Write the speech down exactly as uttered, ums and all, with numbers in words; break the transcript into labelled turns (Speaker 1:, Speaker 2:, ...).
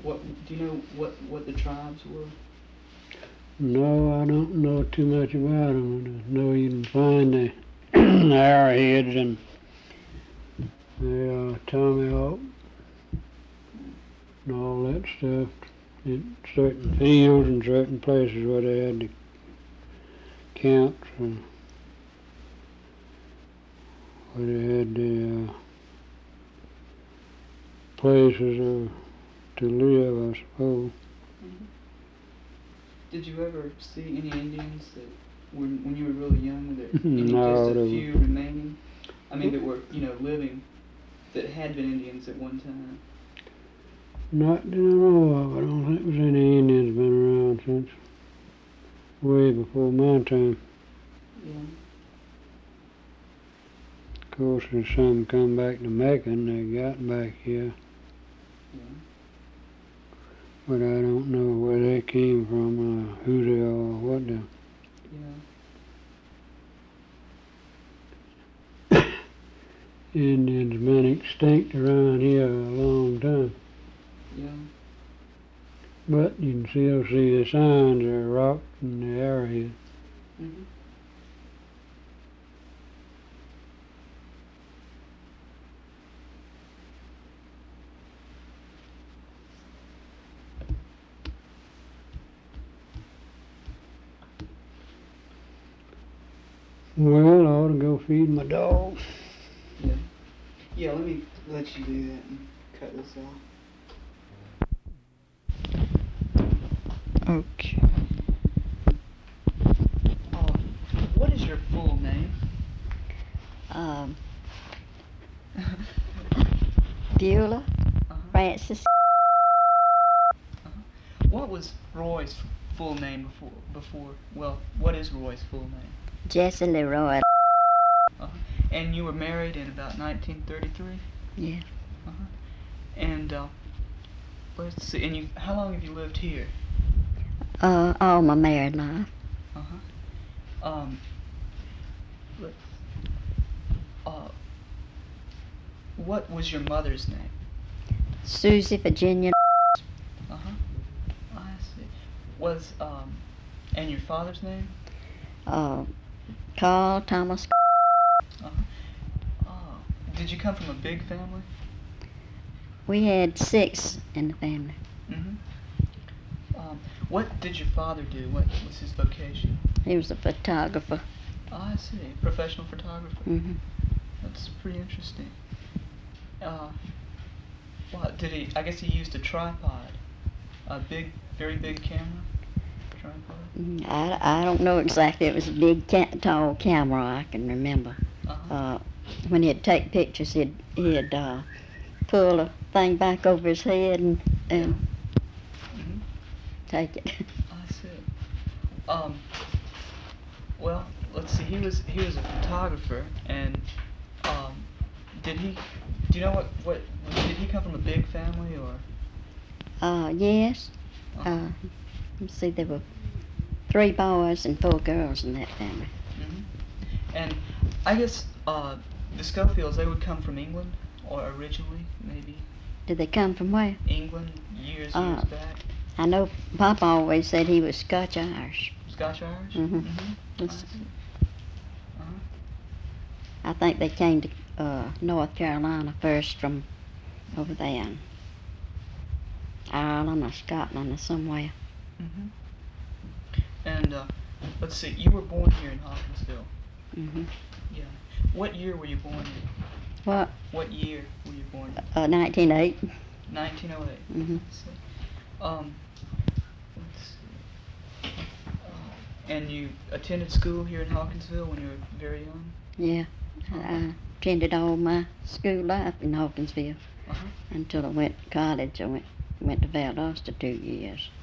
Speaker 1: What do you know? What what the tribes were?
Speaker 2: No, I don't know too much about them. I just know you can find the arrowheads and the uh, tomahawk and all that stuff in certain fields and certain places where they had the camps and where they had the uh, places uh, to live, I suppose.
Speaker 1: Mm-hmm. Did you ever see any Indians that, when when you were really young, that any
Speaker 2: No,
Speaker 1: just a
Speaker 2: they
Speaker 1: few remaining? I mean, that were you know living, that had been Indians at one time.
Speaker 2: not that I know of. I don't think there's any Indians been around since way before my time.
Speaker 1: Yeah.
Speaker 2: Of course, there's some come back to Mecca and they got back here,
Speaker 1: Yeah.
Speaker 2: but I don't know where they came from, uh, who they are, what they.
Speaker 1: Yeah.
Speaker 2: Indians been extinct around here a long time,
Speaker 1: Yeah.
Speaker 2: but you can still see the signs of the rock and the arrowhead.
Speaker 1: Mm-hmm.
Speaker 2: Well, I ought to go feed my dog.
Speaker 1: Yeah. Yeah. Let me let you do that and cut this off. Okay. Uh, what is your full name?
Speaker 3: Um, Beulah
Speaker 1: Uh-huh.
Speaker 3: Francis.
Speaker 1: Uh-huh. What was Roy's f- full name before? Before, well, what is Roy's full name?
Speaker 3: Jesse Leroy.
Speaker 1: Uh-huh. And you were married in about nineteen thirty-three.
Speaker 3: Yeah.
Speaker 1: Uh-huh. And uh, let's see. And you, how long have you lived here?
Speaker 3: Uh, all my married life.
Speaker 1: Uh-huh. Um. Let's. Uh. What was your mother's name?
Speaker 3: Susie Virginia.
Speaker 1: Uh-huh. I see. Was um. And your father's name?
Speaker 3: Uh, Carl Thomas.
Speaker 1: Uh-huh. Oh. Did you come from a big family?
Speaker 3: We had six in the family.
Speaker 1: Mm-hmm. Um, what did your father do? What was his vocation?
Speaker 3: He was a photographer.
Speaker 1: Oh, I see. Professional photographer.
Speaker 3: Mm-hmm.
Speaker 1: That's pretty interesting. Uh, what did he? I guess he used a tripod, a big, very big camera. Tripod.
Speaker 3: Mm, I, I don't know exactly. It was a big, ca- tall camera. I can remember.
Speaker 1: Uh-huh.
Speaker 3: Uh, when he'd take pictures, he'd he'd uh, pull a thing back over his head and and
Speaker 1: Mm-hmm.
Speaker 3: take it.
Speaker 1: I see. Um. Well, let's see. He was he was a photographer, and um, did he? Do you know what what? Did he come from a big family or?
Speaker 3: Uh, yes.
Speaker 1: Uh-huh.
Speaker 3: Uh, let's see, there were three boys and four girls in that family.
Speaker 1: Mm-hmm. And I guess uh, the Schofields, they would come from England, or originally, maybe?
Speaker 3: Did they come from where?
Speaker 1: England, years,
Speaker 3: Uh,
Speaker 1: years back.
Speaker 3: I know Papa always said he was Scotch-Irish.
Speaker 1: Scotch-Irish?
Speaker 3: Mm-hmm.
Speaker 1: Mm-hmm.
Speaker 3: It's-
Speaker 1: Uh-huh.
Speaker 3: I think they came to uh, North Carolina first from over there in Ireland or Scotland or somewhere.
Speaker 1: Mm-hmm. And uh, let's see, you were born here in Hawkinsville.
Speaker 3: Mm-hmm.
Speaker 1: Yeah. What year were you born in?
Speaker 3: What?
Speaker 1: What year were you born in?
Speaker 3: Uh, nineteen oh eight.
Speaker 1: nineteen oh eight.
Speaker 3: Mm-hmm.
Speaker 1: Let's see. Um, let's see. Uh, and you attended school here in Hawkinsville when you were very young?
Speaker 3: Yeah. I attended all my school life in Hawkinsville
Speaker 1: Uh-huh.
Speaker 3: until I went to college. I went went to Valdosta two years.